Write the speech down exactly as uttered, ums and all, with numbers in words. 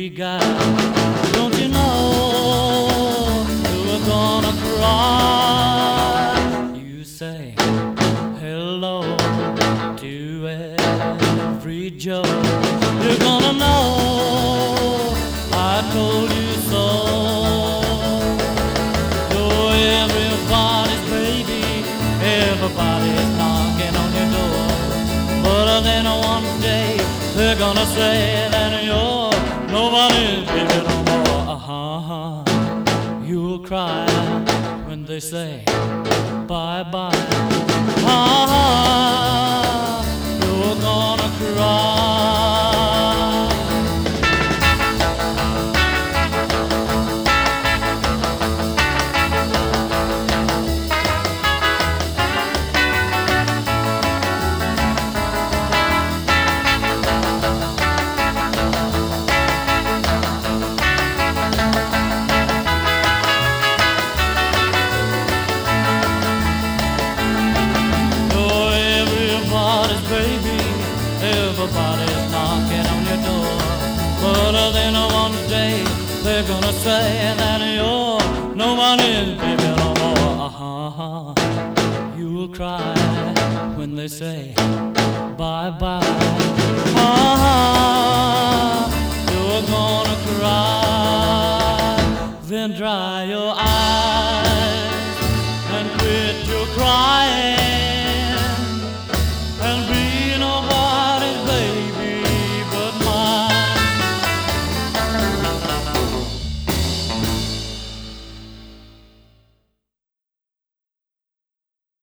free guy. Don't you know you're gonna cry? You say hello to every joke. You're gonna know I told you so. You're everybody's baby, everybody's knocking on your door. But then one day they're gonna say that you're nobody's baby no more. Uh-huh. You'll cry when they say bye-bye. Uh-huh. You're gonna cry. Baby, everybody's knocking on your door. But then one day they're gonna say that you're nobody's baby no more. Uh-huh. You'll cry when they say bye-bye. Uh-huh. You're gonna cry, then dry your eyes.